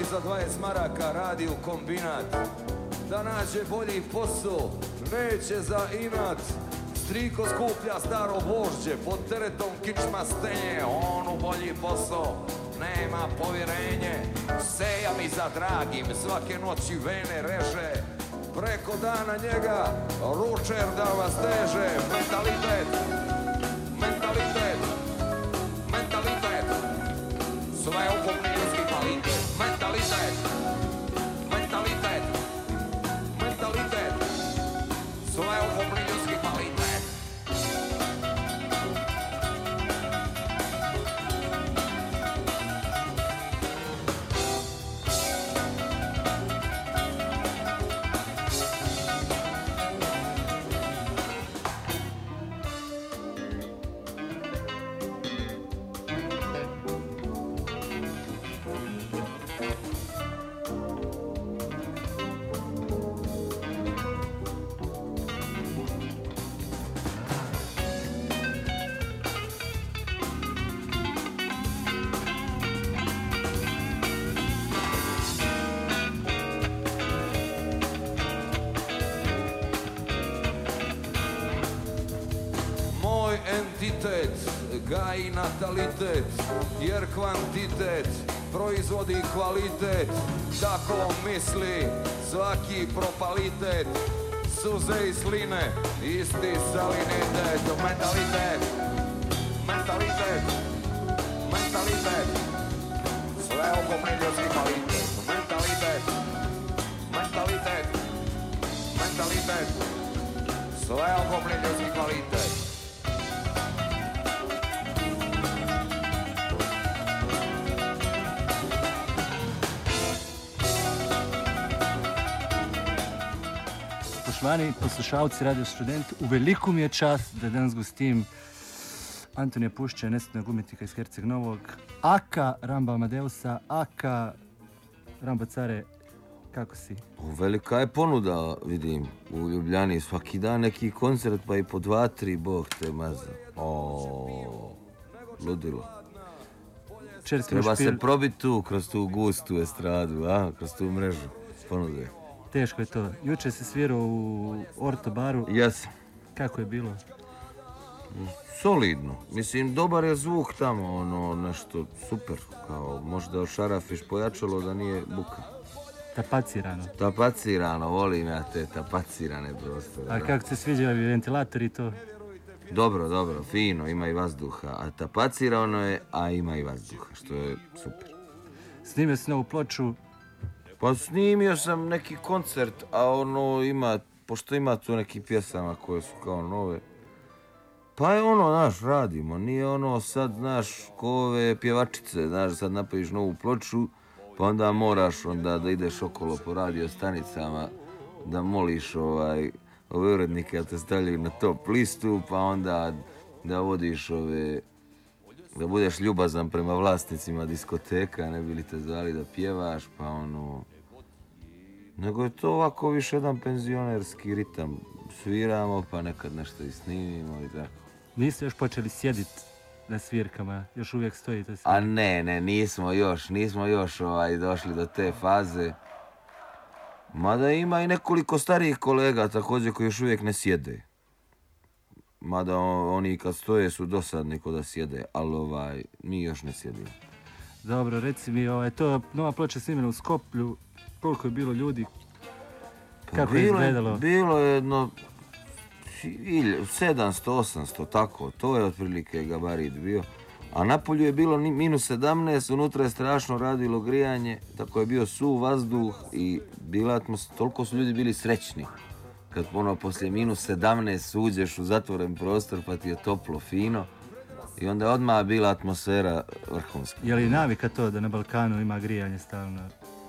za 20 maraka radi u kombinat. Da nađe bolji posao, neće za inat. Striko skuplja staro vožđe, pod teretom kičma stenje. On u bolji posao, nema povjerenje. Seja mi za dragim, svake noći vene reže. Preko dana njega, ručer da vas teže. Mentalitet, mentalitet, mentalitet. Sveukupni ljudski kvalitet. Mentalitet, mentalitet, mentalitet. Sveukupni ljudski kvalitet. Gaji natalitet, jer kvantitet proizvodi kvalitet. Tako misli svaki propalitet. Suze i sline, isti salinitet. Mentalitet, mentalitet, mentalitet. Sveukupni ljudski kvalitet. Mentalitet, mentalitet, mentalitet. Sveukupni ljudski kvalitet. Poštovani poslušalci Radio Student, u veliku mi je čast da danas gostim Antonija Pušća, nesretnog umjetnika iz Herceg Novog, aka Ramba Amadeusa, aka Ramba Care, kako si? Velika je ponuda, vidim, u Ljubljani. Svaki dan neki koncert, pa i po 2-3, Bog te maza. Ludilo. Treba se probiti tu, kroz tu gustu estradu, kroz tu mrežu. Ponude. Teško je to. Jučer si svirao u Orto baru. Jesam. Kako je bilo? Solidno. Mislim, dobar je zvuk tamo, nešto super. Kao možda ošarafiš pojačalo da nije buka. Tapacirano. Tapacirano, volim ja te tapacirane prostore. A kako se sviđaju ventilatori to? Dobro, fino, ima i vazduha. A tapacirano je, a ima i vazduha, što je super. Snimio si novu ploču. Pa snimio sam neki koncert, a pošto ima tu neki pjesama koje su kao nove, pa je radimo, nije sad, ko ove pjevačice, sad napraviš novu ploču, pa onda moraš da ideš okolo po radio stanicama, da moliš ove urednike da te stavljaju na top listu, pa onda da vodiš da budeš ljubazan prema vlasnicima diskoteka, ne bi li te zvali da pjevaš, pa nego je to ovako više jedan penzionerski ritam. Sviramo, pa nekad nešto i snimimo i tako. Niste još počeli sjediti na svirkama? Još uvijek stojite svi? A ne, nismo još došli do te faze. Mada ima i nekoliko starijih kolega također koji još uvijek ne sjede. Mada oni kad stoje su dosadni ko da sjede, ali mi još ne sjedimo. Dobro, reci mi, to nova ploča snimljena u Skoplju, koliko je bilo ljudi? Kako je izgledalo? Bilo je jedno 700-800, tako, to je otprilike gabarit bio. A napolju je bilo -17, unutra je strašno radilo grijanje, tako je bio suv vazduh i toliko su ljudi bili srećni. Kad poslije -17 uđeš u zatvoren prostor pa ti je toplo, fino. I onda je odmah bila atmosfera vrhunska. Je li navika to da na Balkanu ima grijanje stalno?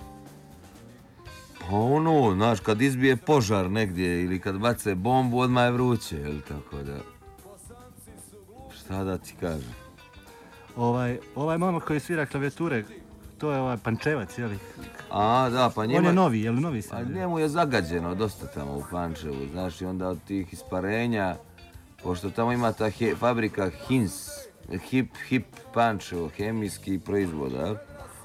Pa kad izbije požar negdje ili kad bace bombu, odmah je vruće, jel tako da... Šta da ti kažem? Ovaj momak koji svira klavijature, to je Pančevac, jel? Da, pa njemu... On je novi, jel novi sad? A njemu je zagađeno dosta tamo u Pančevu, znaš, i onda od tih isparenja, pošto tamo ima ta fabrika Hins, Hip Pančevo, hemijski proizvod,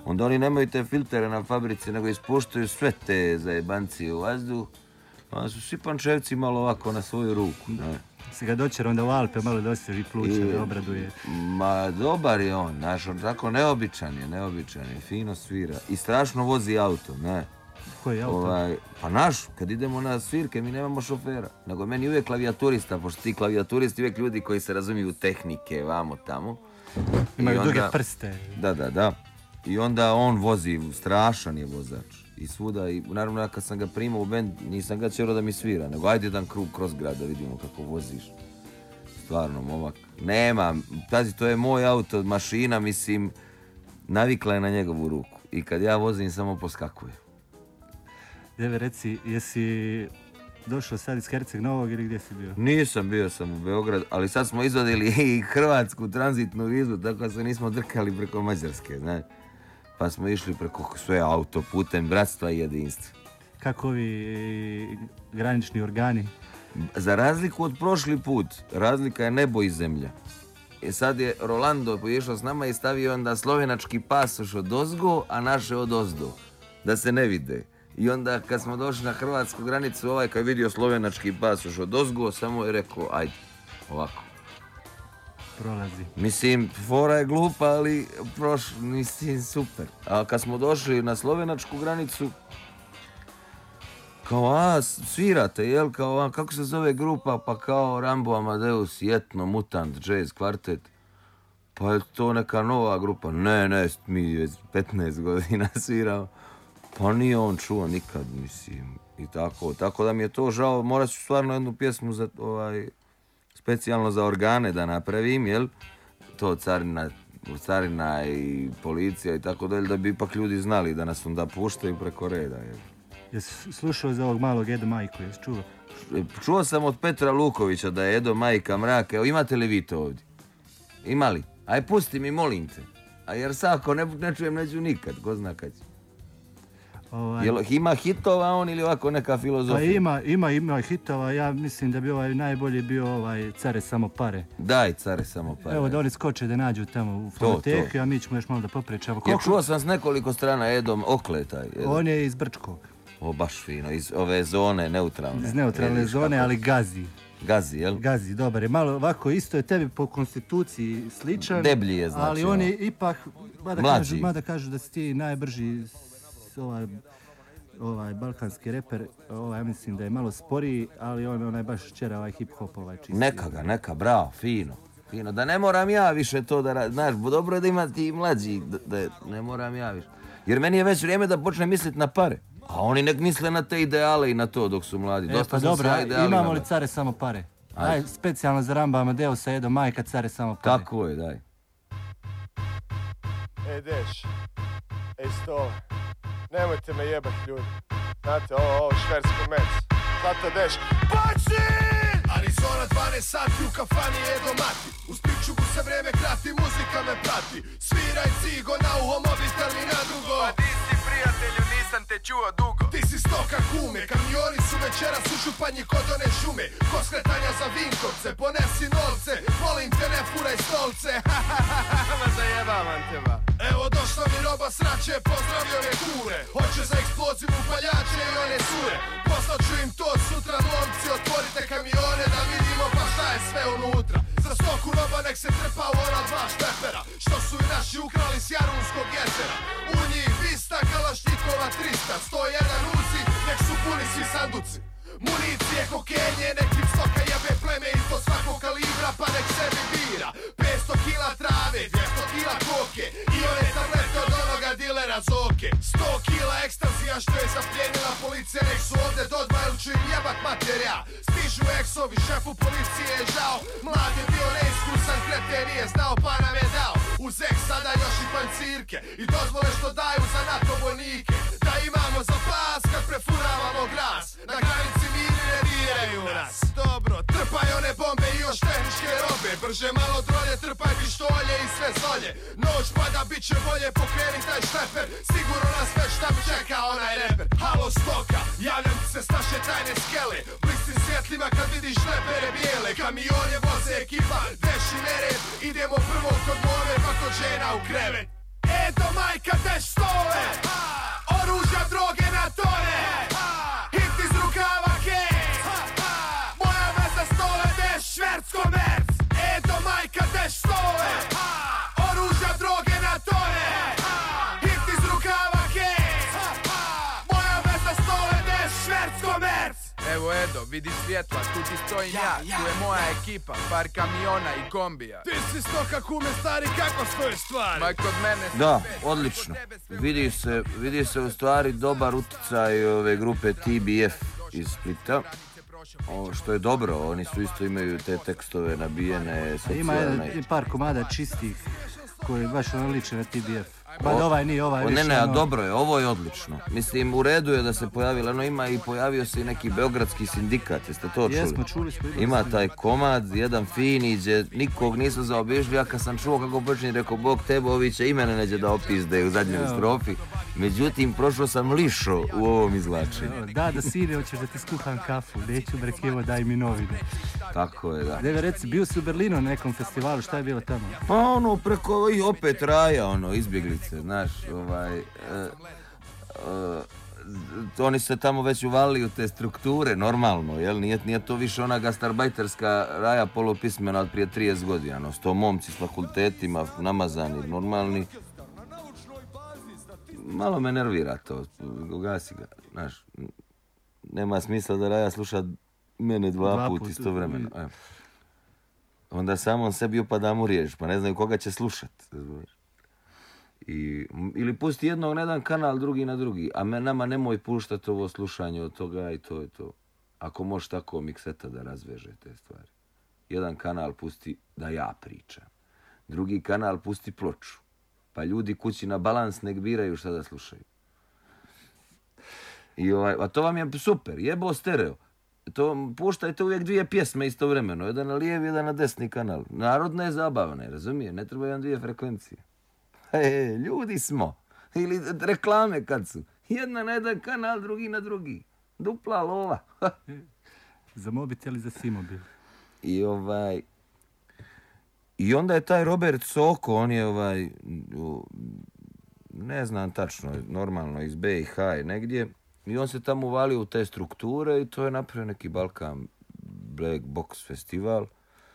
Onda oni nemaju te filtere na fabrici, nego ispuštaju sve te zajebancije u vazduh. Onda su svi Pančevci malo ovako na svoju ruku. Ne? Si ga doćer onda u Alpe, malo da osvježi pluća, da obraduje. Ma dobar je on, znaš, on tako neobičan je, fino svira. I strašno vozi auto, ne. Koji auto? Pa naš, kad idemo na svirke, mi nemamo šofera. Nego meni uvijek klavijaturista, pošto ti klavijaturisti uvijek ljudi koji se razumiju tehnike, vamo tamo. Imaju duge prste. Da. I onda on vozi, strašan je vozač. I svuda, i naravno ja kad sam ga primao u bend, nisam ga ćero da mi svira, nego ajde jedan krug kroz grad da vidimo kako voziš. Stvarno, momak. Nema, pazi, to je moj auto, mašina, mislim, navikla je na njegovu ruku. I kad ja vozim, samo poskakuje. Deve, reci, jesi došao sad iz Herceg Novog ili gdje si bio? Nisam, bio sam u Beograd, ali sad smo izvadili i hrvatsku tranzitnu vizu, tako se nismo drkali preko Mađarske, znaš. Pa smo išli preko sve autoputem bratstva i jedinstva. Kako ovi granični organi? Za razliku od prošli put, razlika je nebo i zemlja. I sad je Rolando poišao s nama i stavio onda slovenački pasoš od ozgo, a naše od ozdo. Da se ne vide. I onda kad smo došli na hrvatsku granicu, ovaj kad je vidio slovenački pasoš od ozgo, samo je rekao, ajde, ovako. Prolazi. Mislim, fora je glupa, ali mislim, super. A kad smo došli na slovenačku granicu, kao, svirate, jel, kao, kako se zove grupa, pa kao Rambo, Amadeus, Etno, Mutant, Jazz, Kvartet. Pa je to neka nova grupa. Ne, mi 15 godina sviramo. Pa nije on čuo nikad, mislim, i tako. Tako da mi je to žao, morat ću stvarno jednu pjesmu za, specijalno za organe da napravim, jel? To carina i policija i tako dalje, da bi ipak ljudi znali da nas onda puštaju preko reda, jel? Jesi slušao za ovog malog Edo Majku, jesi čuo? Čuo sam od Petra Lukovića da je Edo Majka mrak. Evo, imate li vi to ovdje? Ima li? Aj, pusti mi, molim te. A jer sad ako ne čujem, neću nikad, ko zna kad će. Jel ima hitova on ili ovako neka filozofija? Pa ima hitova, ja mislim da bi najbolji bio Care samo pare. Daj, Care samo pare. Evo da oni skoče da nađu tamo u fonoteku, a mi ćemo još malo da popričamo. Jer čuo sam s nekoliko strana Edom Okletaj. On je iz Brčkog. O, baš fino, iz ove zone neutralne. Iz neutralne zone, ali gazi. Gazi, jel? Gazi, dobar je. Malo ovako, isto je tebi po konstituciji sličan. Deblji je, znači. Ali on je ipak, mada kažu da si ti najbrži ovaj balkanski reper, ja mislim da je malo sporiji, ali on je baš čera hip-hop čisti. Neka, bravo, fino. Da ne moram ja više to da radim. Znaš, dobro je da ima ti mlađi, da ne moram ja više. Jer meni je već vrijeme da počne misliti na pare. A oni nek misle na te ideale i na to dok su mladi. Pa dobro, imamo li Care samo pare? Daj, specijalno za Ramba Amadeusa, Edo Majka, Care samo pare. Tako je, daj. Ej, Deš, Stole, nemojte me jebat, ljudi. Znate, ovo šversko mec. Zato, Deš, baci! Arizona 12 sati u kafani Edo Mati. Uz pričugu se vreme krati, muzika me prati. Sviraj cigo na uho, mobitel mi na dugo. Pa di si, prijatelju, nisam te čuo dugo. Ti si stoka kume, kamioni su večeras u županji kod one šume. Ko skretanja za Vinkovce, ponesi novce. Molim te, ne furaj stolce. Ma zajebavam teba. Evo došla mi roba sraće, pozdravio me kure. Hoće za eksploziju upaljače i one sure. Poslat ću im to sutra, momci, otvorite kamione da vidimo pa šta je sve unutra. Za stoku roba nek se trpa u ona 2 štepera, što su i naši ukrali s Jarunskog jezera. U njih 200, kalašnjikova 300, 101 uzi, nek su puni svi sanduci. Municije, kokenje, nek im stoka jebe pleme isto svakog kalibra, pa nek sebi bira. 500 kila trave, 200 kila koke i one tablete od onoga dilera Zoke. 100 kila ekstazija što je zapljenila policija, nek su ovdje dodma ili ću im jebat materijal. Stižu eksovi, šefu policije je žao, mlad je bio neiskusan, krete nije znao pa nam je dao. Uz ek sada još i pancirke i dozvole što daju za NATO vojnike. Da imamo za pas kad prefuravamo glas, na granici miri ne diraju nas. Dobro, trpaj one bombe i još tehničke robe, brže malo drolje, trpaj pištolje i sve zolje. Noć pada, bit će bolje, pokreni taj šleper, sigurno nas već tam čeka onaj reper. Halo stoka, javljam ti se s naše tajne skele, blistim svjetlima kad vidiš lepere bijele. Kamione voze ekipa, deši nered, idemo prvo kod more pa kod žena u krevet. Eto majka te štole, oružja, droge na tone, hit iz rukava kec, moja veza stole, te šverc komerc. Eto majka te štole, oružja, droge na tone, hit iz rukava kec, moja veza stole, te šverc komerc. Evo Edo, vidi svjetla, tu ti stojim ja, tu je moja ekipa, par kamiona i kombija. Ti si stoka kume stari, kako stoje stvari? Ma kod mene se Da, sve, odlično. kod tebe sve Vidi se u stvari dobar utjecaj ove grupe TBF iz Splita. Što je dobro, oni su isto imaju te tekstove nabijene, Ima socijalne. par komada čistih koji baš ono liče na TBF. Ba da ovaj nije, ovaj više Ne, a ono... dobro je, ovo je odlično. Mislim, u redu je da se pojavilo, ono ima i pojavio se i neki beogradski sindikat, jeste to čuli? Jesmo, čuli smo. Ima taj komad, jedan fini, gdje nikog nisu zaobišli, ja kad sam čuo kako počinje, rekao, Bog tebe, ovi će i mene neđe da opizde u zadnjoj strofi. Međutim, prošlo sam lišo u ovom izvlačenju. Da, sine, hoćeš da ti skuham kafu, neću brekevo, daj mi novine. Tako je, da. Deve, reci, bio si u Berlinu na nekom festivalu, šta je bilo tamo? Pa ono, preko i opet raja, ono, izbjeglice, znaš, oni se tamo već uvalili u te strukture, normalno, jel? Nije to više ona gastarbajterska raja polupismena od prije 30 godina, no, 100 momci s fakultetima, namazani, normalni. Malo me nervira to, ugasi ga, znaš, nema smisla da raja sluša mene dva put istovremeno. Evo. Onda samo on sebi upadam u riječ, pa ne znaju koga će slušat. Ili pusti jednog na jedan kanal, drugi na drugi, a nama nemoj puštati ovo slušanje od toga i to je to. Ako možeš tako mikseta da razveže te stvari. Jedan kanal pusti da ja pričam, drugi kanal pusti ploču, pa ljudi kući na balans nek biraju šta da slušaju. A to vam je super, jebo stereo. To puštajte uvijek dvije pjesme istovremeno, jedan na lijevi, jedan na desni kanal. Narodne je zabavne, razumije, ne treba jedan dvije frekvencije. Ljudi smo. Ili reklame kad su. Jedna na jedan kanal, drugi na drugi. Dupla lova. Za mobitel i za simobil. I onda je taj Robert Soko, on je ne znam tačno, normalno iz BiH negdje. I on se tamo uvalio u te strukture i to je napravio neki Balkan Black Box festival.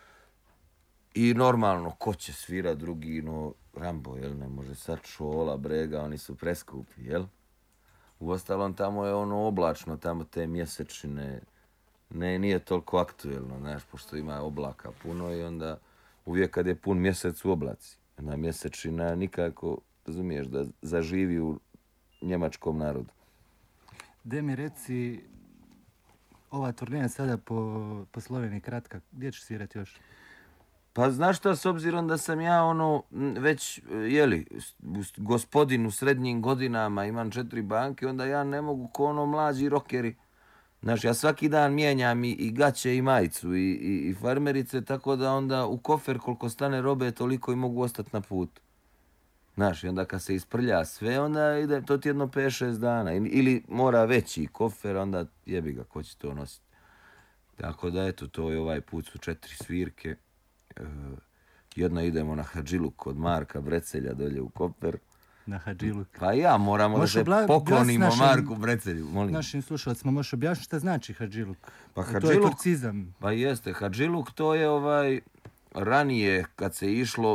I normalno, ko će svira drugi, no Rambo, jel, ne može sad Šola, Brega, oni su preskupi, jel? Uostalom, tamo je ono oblačno, tamo te mjesečine, nije toliko aktuelno, znaš, pošto ima oblaka puno i onda uvijek kad je pun mjesec u oblaci. Onda mjesečina nikako, razumiješ, da zaživi u njemačkom narodu. De mi reci, ova turneja sada po Sloveniji kratka, gdje ćeš svirati još? Pa znaš šta, s obzirom da sam ja već, gospodin u srednjim godinama, imam 4 banke, onda ja ne mogu ko mlađi rokeri. Znaš, ja svaki dan mijenjam i gaće i majicu i farmerice, tako da onda u kofer koliko stane robe, toliko i mogu ostati na putu. Znaš, i onda kad se isprlja sve, onda ide, to ti jedno 5-6 dana. Ili mora veći kofer, onda jebi ga, ko će to nositi. Tako da, eto, to je ovaj put su 4 svirke. Jedno idemo na Hadžiluk kod Marka Brecelja dolje u Koper. Na Hadžiluk. Pa ja moramo da se poklonimo Marku Brecelju, molim. Našim slušalcima možeš objasniti šta znači Hadžiluk? Pa Hadžiluk, to je turcizam. Pa jeste, Hadžiluk to je ranije kad se išlo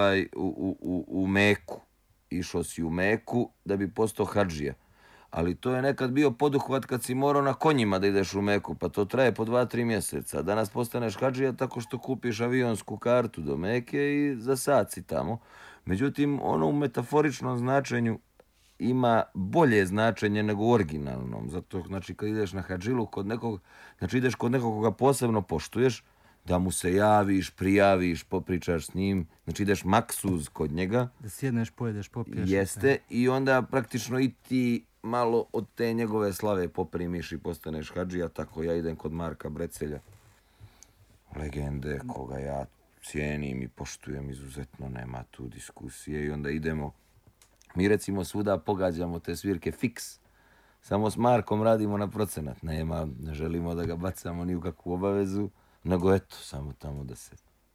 u Meku. Išao si u Meku da bi postao hadžija. Ali to je nekad bio poduhvat kad si morao na konjima da ideš u Meku, pa to traje po 2-3 mjeseca. Danas postaneš hadžija tako što kupiš avionsku kartu do Meke i za sat si tamo. Međutim, ono u metaforičnom značenju ima bolje značenje nego u originalnom. Zato, znači, kad ideš na hadžilu kod nekog, znači ideš kod nekog koga posebno poštuješ, da mu se javiš, prijaviš, popričaš s njim, znači ideš maksuz kod njega. Da sjedneš, pojedeš, popiješ. Jeste, i onda praktično i ti malo od te njegove slave poprimiš i postaneš hadžija, tako ja idem kod Marka Brecelja. Legende koga ja cijenim i poštujem izuzetno, nema tu diskusije i onda idemo. Mi recimo svuda pogađamo te svirke fiks. Samo s Markom radimo na procenat. Ne želimo da ga bacamo ni u kakvu obavezu, nego eto, samo tamo da se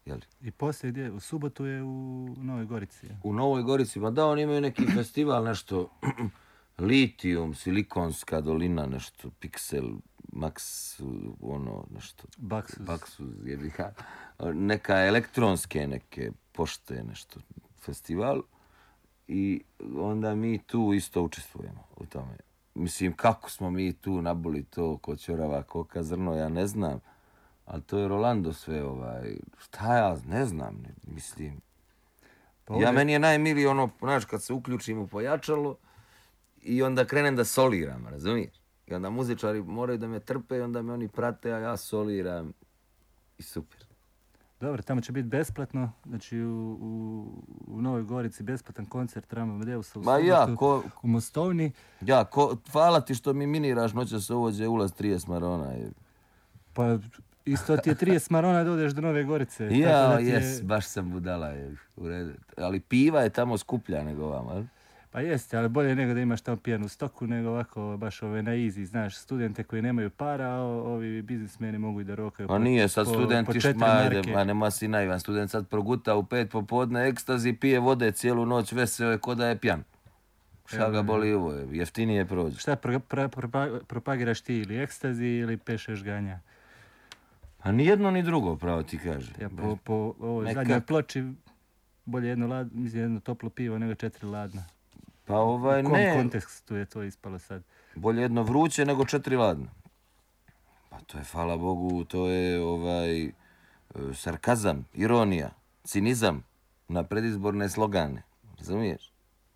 jeli? I poslije gdje? U subotu je u Novoj Gorici. Ja. U Novoj Gorici, ma da, oni imaju neki festival, nešto, Litijum, Silikonska dolina, nešto, Pixel, Max, ono, nešto. Baksuz, jebiha. Neka elektronske, neke pošte, nešto, festival. I onda mi tu isto učestvujemo u tome. Mislim, kako smo mi tu nabuli to kod ćorava koka zrno, ja ne znam. Ali to je Rolando sve, šta ja, ne znam, mislim. Pa Ja, meni je najmiliji ono, znaš, kad se uključim u pojačalo i onda krenem da soliram, razumiješ? I onda muzičari moraju da me trpe i onda me oni prate, a ja soliram i super. Dobro, tamo će biti besplatno, znači u Novoj Gorici besplatan koncert Ramba Amadeusa u subotu u Mostovni. Hvala ti što mi miniraš, noća se uvođe ulaz 30 marona. Pa isto ti je 30 marona da odeš do Nove Gorice. Baš sam budala, u redu. Ali piva je tamo skuplja nego ovamo, ali? Pa jeste, ali bolje nego da imaš tamo pijanu stoku, nego ovako baš ove na easy, znaš, studente koji nemaju para, a ovi biznismeni mogu i da rokaju po 4 marke. Pa nije, sad student nema si naivan, student sad proguta u 5 popodne, ekstazi, pije vode cijelu noć, veseo je ko da je pjan. Šta ga boli ovo, jeftinije prođe. Šta propagiraš ti, ili ekstazi ili pešeš ganja? A ni jedno ni drugo, pravo ti kaže. Ja po ovoj zadnjoj ploči bolje jedno toplo pivo nego 4 ladna. Pa u kom kontekstu je to ispalo sad? Bolje jedno vruće nego 4 ladna. Pa to je, hvala Bogu, to je sarkazam, ironija, cinizam na predizborne slogane. Razumiješ?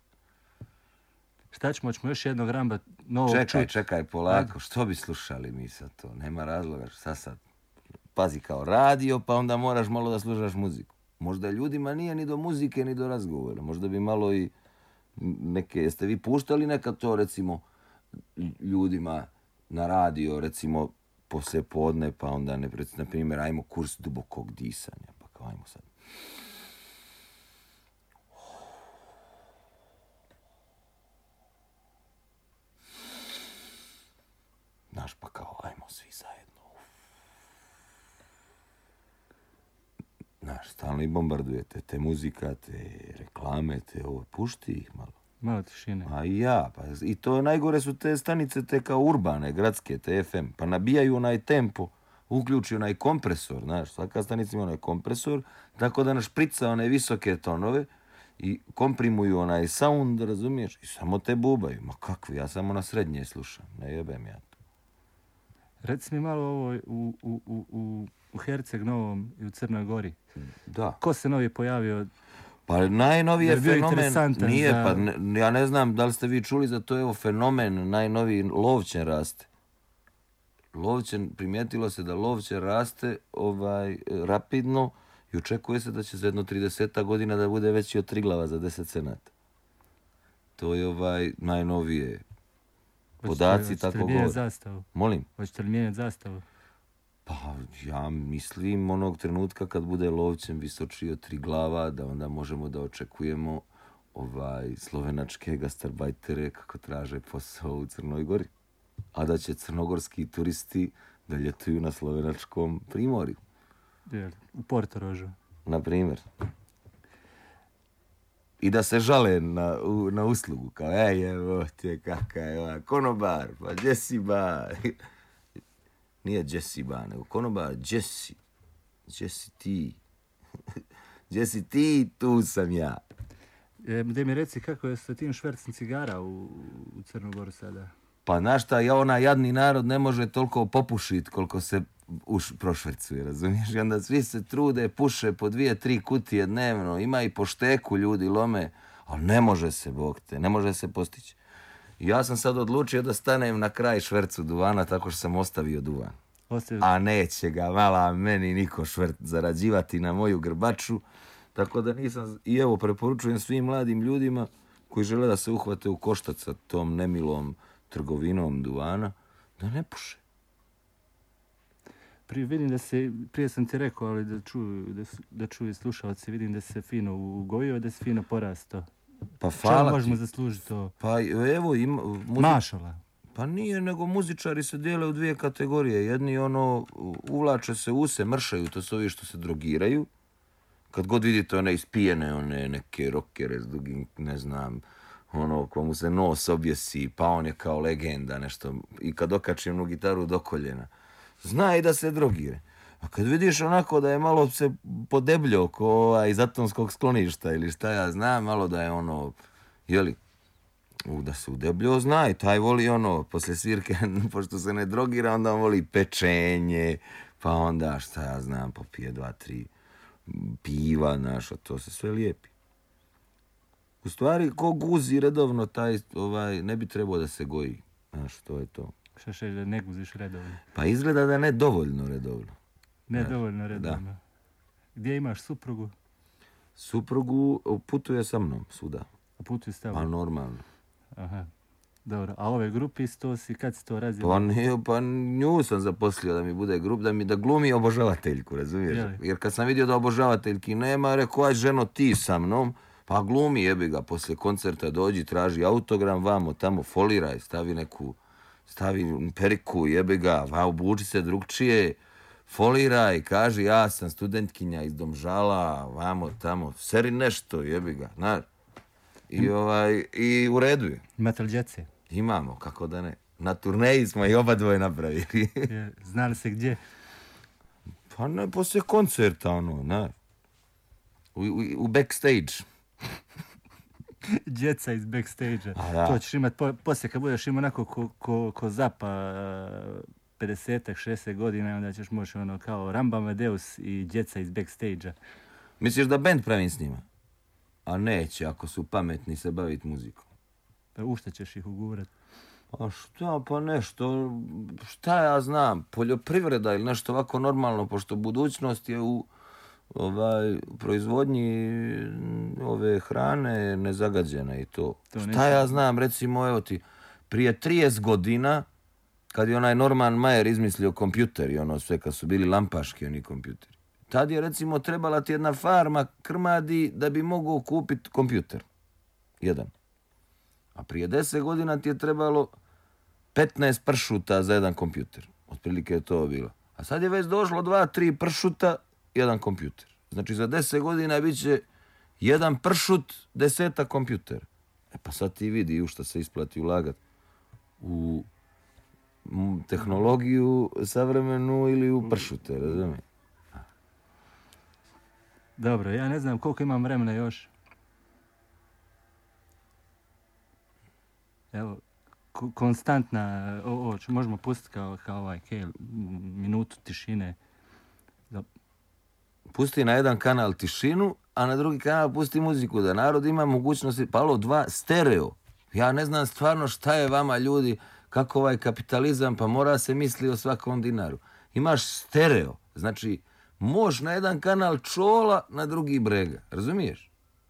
Šta ćemo još jednog Ramba novog čuti? Čekaj, polako. Što bi slušali mi sad to? Nema razloga. Šta sad? Pazi, kao radio, pa onda moraš malo da slušaš muziku. Možda ljudima nije ni do muzike, ni do razgovora. Možda bi malo i neke... Jeste vi puštali nekad to, recimo, ljudima na radio, recimo, poslije podne, pa onda, na primjer, ajmo kurs dubokog disanja. Pa kao, ajmo sad. Znaš, pa kao, ajmo svi zajedno. Znaš, stalno i bombardujete te muzika, te reklame, te ovo, pušti ih malo. Malo tišine. A ja, pa i to najgore su te stanice, te kao urbane, gradske, te FM, pa nabijaju onaj tempo, uključi onaj kompresor, znaš, svaka stanica ima onaj kompresor, tako da našprica one visoke tonove i komprimuju onaj sound, razumiješ, i samo te bubaju. Ma kakvi, ja samo na srednje slušam, ne jebem ja to. Reci mi malo ovo u Herceg Novom i u Crnoj Gori. Da. Ko se novi pojavio? Pa najnoviji je fenomen, nije, pa ja ne znam da li ste vi čuli za to, evo fenomen, najnoviji Lovćen raste. Lovćen, primijetilo se da Lovćen raste rapidno i očekuje se da će za jedno 30 godina da bude veći od Triglava za 10 cenata. To je najnovije. Podaci tako govore. Hoćete li mijenjati zastavu? Molim? Hoćete li mijenjati zastavu? Pa ja mislim onog trenutka kad bude Lovćen visočiji od Triglava, da onda možemo da očekujemo slovenačke gastarbajtere kako traže posao u Crnoj Gori. A da će crnogorski turisti da ljetuju na slovenačkom primorju. U Portorožu. Na primjer. I da se žale na uslugu, kao evo te kaka je ova konobar, pa Jesse bar. Nije Jesse bar, nego konobar Jesse. Jesse ti. Jesse ti, tu sam ja. Da mi reci kako je sa tim švercom cigara u Crnogoru sada? Pa znaš šta, onaj jadni narod ne može toliko popušiti koliko se prošvercuje, razumiješ? I onda svi se trude, puše po 2-3 kutije dnevno, ima i po šteku ljudi lome, ali ne može se, Bog te, ne može se postići. I ja sam sad odlučio da stanem na kraj švercu duvana tako što sam ostavio duvan. A neće ga mala meni niko zarađivati na moju grbaču, tako da nisam... I evo, preporučujem svim mladim ljudima koji žele da se uhvate u koštac sa tom nemilom trgovinom duvana, da ne puše. Prije sam ti rekao, ali da čuju slušalci, vidim da se fino ugojio, da se fino porastao. Pa hvala ti. Možemo zaslužiti to? Pa evo ima... Mašala. Pa nije, nego muzičari se dijele u 2 kategorije. Jedni uvlače se use, mršaju, to su ovi što se drogiraju. Kad god vidite one ispijene, one neke rockere s dugim, ne znam, ono, komu se nos objesi, pa on je kao legenda, nešto. I kad okači onu gitaru do koljena, zna i da se drogire. A kad vidiš onako da je malo se podebljao ko iz atomskog skloništa ili šta ja znam, malo da je ono, jeli, da se udebljao, zna i taj voli ono, poslije svirke, pošto se ne drogira, onda on voli pečenje, pa onda šta ja znam, popije 2-3 piva, znaš, a to se sve lijepi. U stvari, ko guzi redovno, taj ne bi trebao da se goji, znaš, to je to. Šta še da ne guziš redovno? Pa izgleda da ne dovoljno redovno. Ne dovoljno redovno. Da. Gdje imaš suprugu? Suprugu putuje sa mnom svuda. A putuje s tebom? Pa normalno. Aha. Dobro, a ove grupi kad si to razio? Pa nju sam zaposlio da mi bude grup, da glumi obožavateljku, razumiješ? Jeli? Jer kad sam vidio da obožavateljki nema, rekao, aj ženo ti sa mnom, pa glumi, jebi ga, poslije koncerta dođi, traži autogram, vamo, tamo, foliraj, stavi periku, jebi ga, obuči se drugčije, foliraj, kaži, ja sam studentkinja iz Domžala, vamo, tamo, seri nešto, jebi ga, znaš. I u redu je. Imate li djece? Imamo, kako da ne. Na turneji smo i oba dvoje napravili. Zna li se gdje? Pa ne, poslije koncerta, ono, znaš. U backstage. Djeca iz backstage-a. Da. To ćeš imat poslije kad budeš imao onako ko Zapa 50-60 godina, onda ćeš moći ono kao Ramba Amadeus i djeca iz backstage-a. Misliš da band pravim s njima? A neće, ako su pametni se baviti muzikom. Pa u šta ćeš ih ugurat? A šta, pa nešto, šta ja znam, poljoprivreda ili nešto ovako normalno, pošto budućnost je u proizvodnji ove hrane nezagađena i to. Šta ja znam, recimo, evo ti, prije 30 godina, kad je onaj Norman Mayer izmislio kompjuter i ono sve, kad su bili lampaški oni kompjuteri, tad je recimo trebala ti jedna farma krmadi da bi mogao kupiti kompjuter. Jedan. A prije 10 godina ti je trebalo 15 pršuta za jedan kompjuter. Otprilike je to bilo. A sad je već došlo 2-3 pršuta, jedan kompjuter. Znači za 10 godina bit će jedan pršut, 10 kompjuter. Pa sad ti vidi u što se isplati ulagati. U tehnologiju savremenu ili u pršute, razumije? Dobro, ja ne znam koliko imam vremena još. Evo, konstantna, možemo pustiti kao ovaj minutu tišine. Pusti na jedan kanal tišinu, a na drugi kanal pusti muziku, da narod ima mogućnosti, pa stereo. Ja ne znam stvarno šta je vama ljudi, kako ovaj kapitalizam, pa mora se misli o svakom dinaru. Imaš stereo, znači moš na jedan kanal čola, na drugi brega, razumiješ?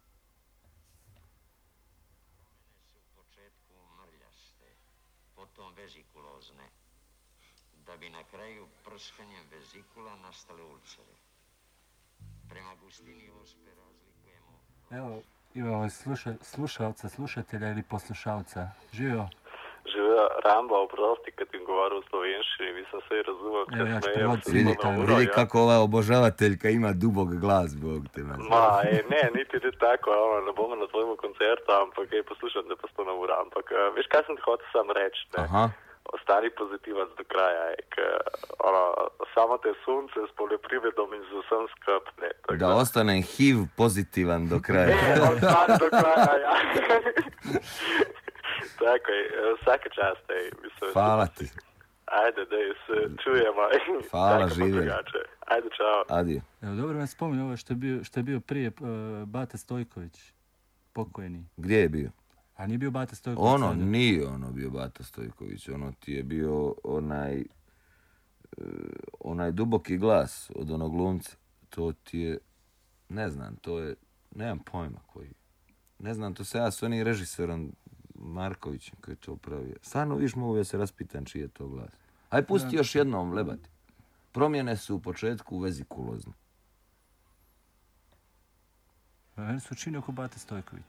Da bi na kraju prskanjem vezikula nastale ulcere. Prema gustini ospe razlikujemo... Evo, imamo slušalca, slušatelja ili poslušalca. Živio? Živio Ramba, oprosti kad im govoru u slovenščini, nisam sve razumio kad smejem. Vidi kako ova obožavateljka ima dubog glas, Bog te nas. Ne, niti ne tako, ne bomo na tvojemu koncertu, ampak poslušam te pa sto na ura, ampak veš kaj sem ti hotel sam reči, ne? Aha. Ostani pozitivac do kraja, samo te sunce s poljoprivredom in z vsem skup, ne. Da ostanem HIV pozitivan do kraja. Ostani do kraja, ja. Tako je, vsake čast, mislim. Hvala ti. Ajde, da se čujemo. Hvala, živjeli. Ajde, čao. Adio. Evo, dobro me spominje ovo što je bio prije Bata Stojković, pokojni. Gdje je bio? A nije bio Bata Stojković? Nije bio Bata Stojković, ono ti je bio onaj duboki glas od onog glumca. To ti je, ne znam, to je, nemam pojma koji. Ne znam, to se ja s onim režiserom Markovićem koji je to pravio. Stvarno viš mogu ja se raspitan čiji je to glas. Aj pusti još jednom, lebati. Promjene su u početku vezikulozne. Meni su čini oko Bata Stojković.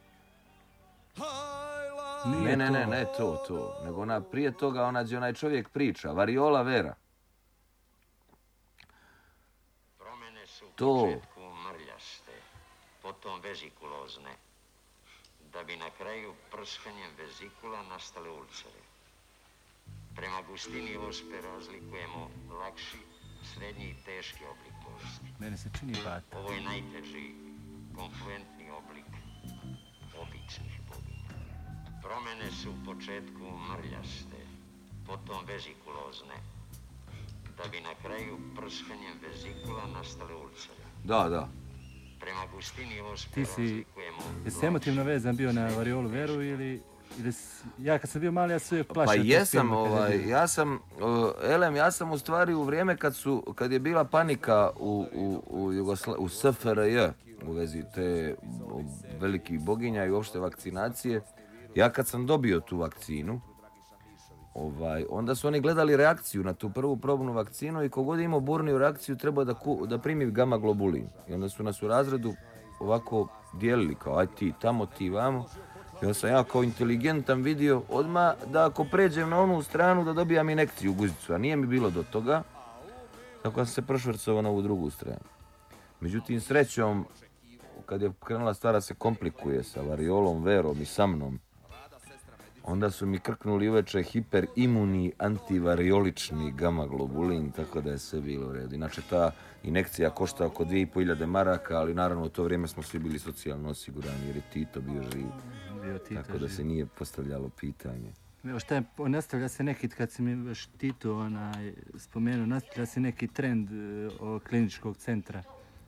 Ne, to. Nego prije toga onaj čovjek priča. Variola Vera. Promjene su u To. početku mrljaste, potom vezikulozne, da bi na kraju prskanjem vezikula nastale ulcere. Prema gustini ospe razlikujemo lakši, srednji i teški oblik bolesti. Mene se čini vata. Ovo je najteži, konfluentni oblik običnih boginja. Promjene su u početku mrljaste, potom vezikulozne, da bi na kraju prskanjem vezikula nastale ulcere. Da. Prema gustini ospe Ti si, razlikujemo jesi emotivno vezan bio na variolu veru ili ja kad sam bio mali, ja se uvijek plašio. Pa tog jesam, filma kada je bio. ja sam u stvari u vrijeme kad je bila panika u SFRJ u vezi te velikih boginja i uopšte vakcinacije, ja kad sam dobio tu vakcinu, onda su oni gledali reakciju na tu prvu probnu vakcinu i kogod je imao burniju reakciju treba da primi gamma globulin. I onda su nas u razredu ovako dijelili kao aj ti tamo, ti vamo. I onda sam ja kao inteligentan vidio odmah da ako pređem na onu stranu da dobijam injekciju u guzicu, a nije mi bilo do toga, tako da sam se prošvrcovao na ovu drugu stranu. Međutim, srećom, kad je krenula stvar da se komplikuje sa variolom, verom i sa mnom, onda su mi krknuli uveče hiperimuni antivariolični gamma globulin, tako da je sve bilo u redu. Inače, ta injekcija košta oko 2500 maraka, ali naravno u to vrijeme smo svi bili socijalno osigurani jer je Tito bio živ. Tako da se nije postavljalo pitanje. Evo šta je, nastavlja se neki, kad si mi baš Tito spomenuo, nastavlja se neki trend kliničkog centra.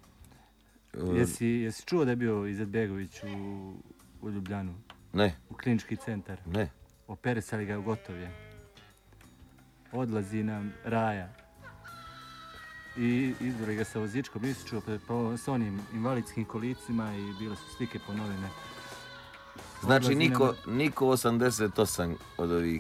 Jesi čuo da je bio Izetbegović u Ljubljanu? Ne. U klinički centar? Ne. Operisali ga, gotov je. Odlazi nam Raja. I izvori ga sa vozičkom, nisi čuo, s onim invalidskim kolicima i bile su slike po novine. Znači niko 88 od ovih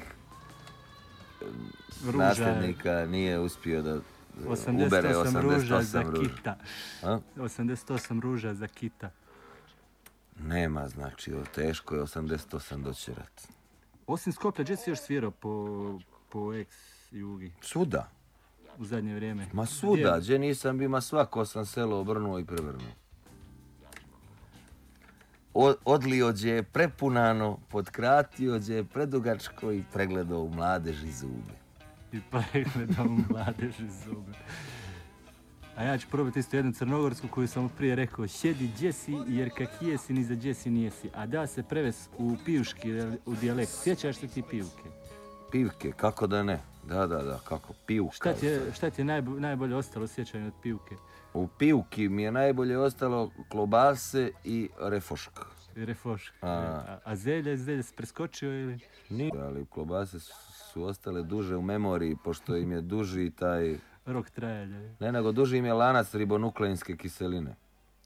nasljednika nije uspio da ubere 88 ruža za kita. 88 ruža za kita. Nema, znači, teško je 88 doćerat. Osim Skoplja, gdje si još svirao po ex-Jugi? Svuda. U zadnje vrijeme? Ma svuda, gdje nisam bio, svako sam selo obrnuo i prevrnuo. Odliođe, prepunano, potkratiođe, predugačko i pregledao u mladeži zube. I pregledao u mladeži zube. A ja ću probati isto jednu crnogorsku koju sam prije rekao. Sjedi gdje si, jer kak jesi, ni za gdje si nijesi. A da se preves u pijuški, u dijalekt. Sjećaš se ti pivke? Pivke, kako da ne? Da, kako, pivka. Šta ti je najbolje ostalo sjećanje od pivke? U pivki mi je najbolje ostalo klobase i refošk. A zelje se preskočio ili? Nije, ali klobase su ostale duže u memoriji, pošto im je duži taj... Rok trajanja. Ne, nego duži im je lanac ribonukleinske kiseline.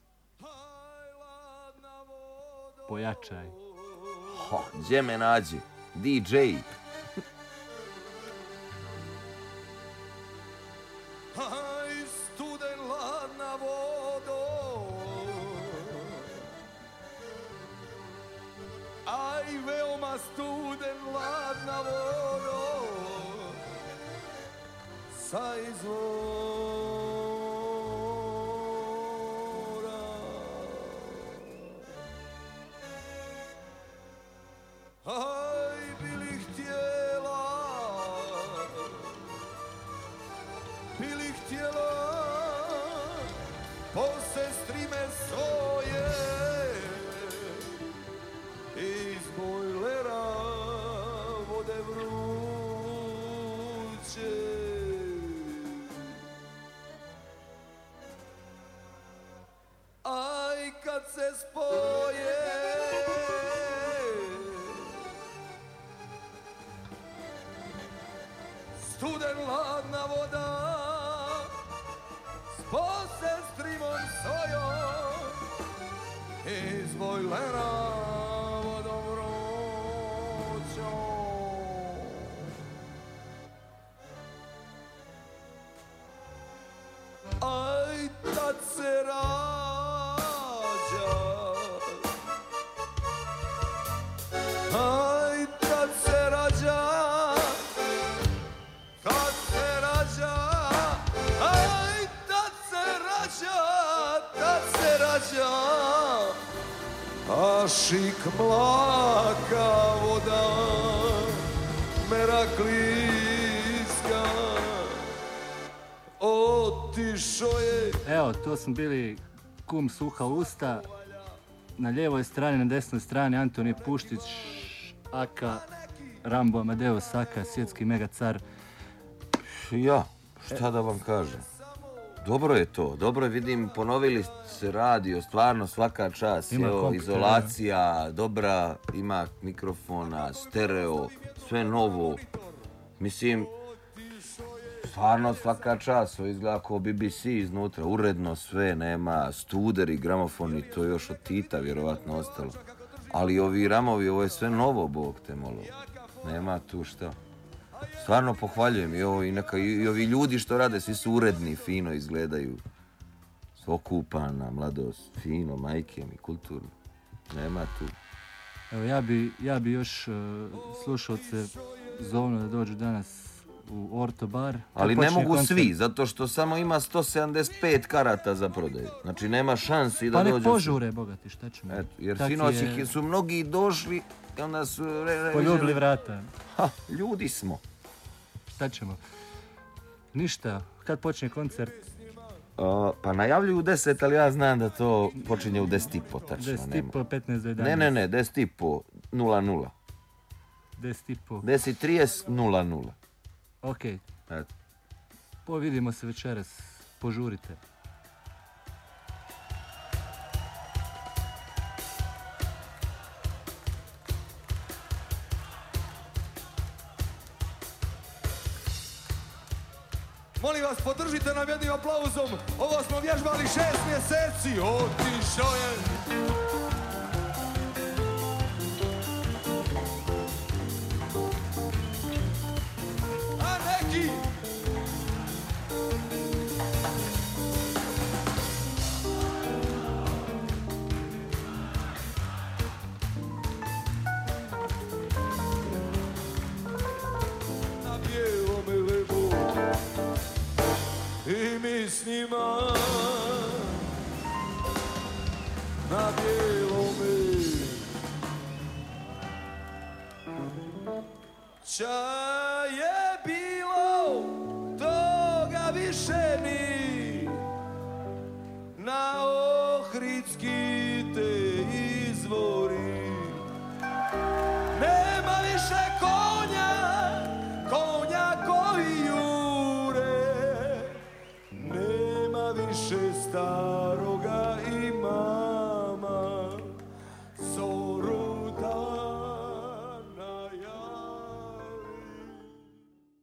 Pojačaj. Gdje me nađi? DJ. Aj, studen ladna vodo, aj, veoma studen ladna vodo, sa izvora. Aj, bili htjela po sestri me svoje iz bojlera vode vruće. Aj, kad se spoje studen ladna voda s posestrimom svojom iz bojlera vodom vrućom. Aj, tad se rađa, aj, tad se rađa, aj, tad se rađa Lašik mlaka voda Meraklijska otišo je. Evo, to smo bili Kum Suha usta. Na lijevoj strani, na desnoj strani Antonije Puštić, aka Rambo Amadeus, aka svjetski megacar. Ja, šta da vam kažem? Dobro je to, dobro je, vidim, ponovili se radio, stvarno svaka čast, evo, izolacija, dobra, ima mikrofona, stereo, sve novo. Mislim, stvarno svaka čast, ovo izgleda kao BBC iznutra, uredno sve, nema studeri, gramofoni, to je još od Tita vjerovatno ostalo. Ali ovi ramovi, ovo je sve novo, Bog te molo, nema tu šta. Stvarno pohvaljujem i ovo, i ovi ljudi što rade, svi su uredni, fino izgledaju. Okupana, mladost, fino, majke mi, kulturno. Nema tu. Evo, ja bi još slušalce zovno da dođu danas u Orto bar. Ali ne mogu svi, zato što samo ima 175 karata za prodaju. Znači nema šansi da dođu. Pa nek požure, bogati, šta ćemo. Eto, jer sinoć su mnogi došli i onda su... Poljubili vrata. Ha, ljudi smo. Šta ćemo? Ništa, kad počne koncert? Pa najavljuju u 10, ali ja znam da to počinje u 10:30 tačno. 10:30, 15 do 11. Ne, 10:30, 00. 10:30. 10:30, 00. Ok. Eto. Vidimo se večeras. Požurite. Molim vas, podržite nam jednim aplauzom. Ovo smo vježbali 6 mjeseci. Otišao je. A neki na bijelome lebu i mi s njima na bijelome ča je bilo toga više ni na ohridski te izvori nema više konja koji jure nema više staroga ima